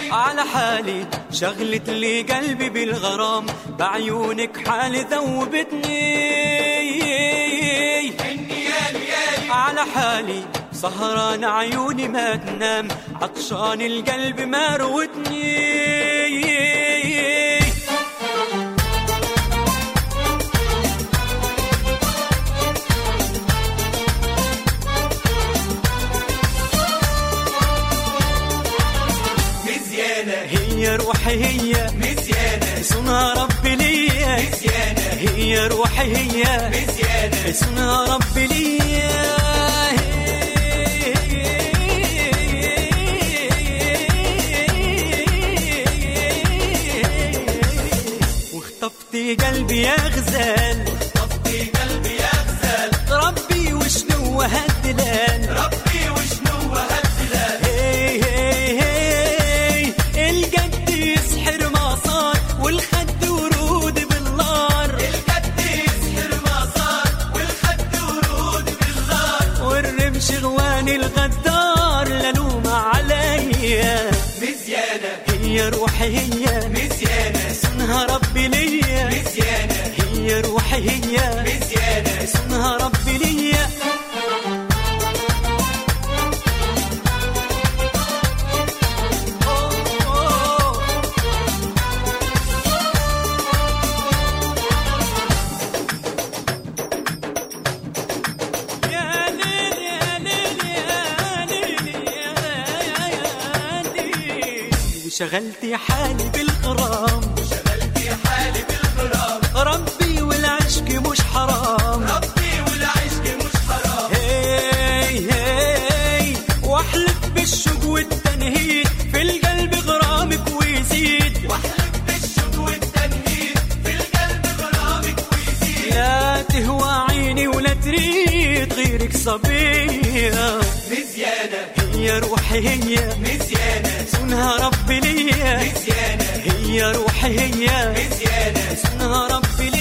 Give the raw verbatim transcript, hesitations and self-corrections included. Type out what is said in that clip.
على حالي شغلت لي قلبي بالغرام، بعيونك حالي ذوبتني. على حالي سهران عيوني ما تنام، عطشان القلب ما روتني. هي روحي هي مزيانة، صنها ربي ليا مزيانة. هي روحي هي مزيانة، صنها ربي ليا. واخطفتي قلبي يا غزال، واخطفتي قلبي يا غزال. ربي وشنو هالدلال، ربي وشنو هالدلال. القد يسحر ما صار والخد ورود بالنار، القد يسحر ما صار والخد ورود بالنار. والرمش غواني الغدار للوم عليا مزيانة. هي روحي هي مزيانة، صنها ربي ليا مزيانة. هي روحي هي مزيانة، صنها ربي ليا. شغلتي حالي بالغرام، شغلتي حالي بالغرام. ربي والعشق مش حرام، ربي والعشق مش حرام. هي هي واحلف بالشوق والتنهيد في القلب غرامك ويزيد، واحلف بالشوق والتنهيد في القلب غرامك ويزيد. لا تهوى عيني ولا تريد غيرك صبية مزيانة. هي روحي هي مزيانة، صنها ربي ليا مزيانة. هي روحي هي مزيانة، صنها ربي ليا.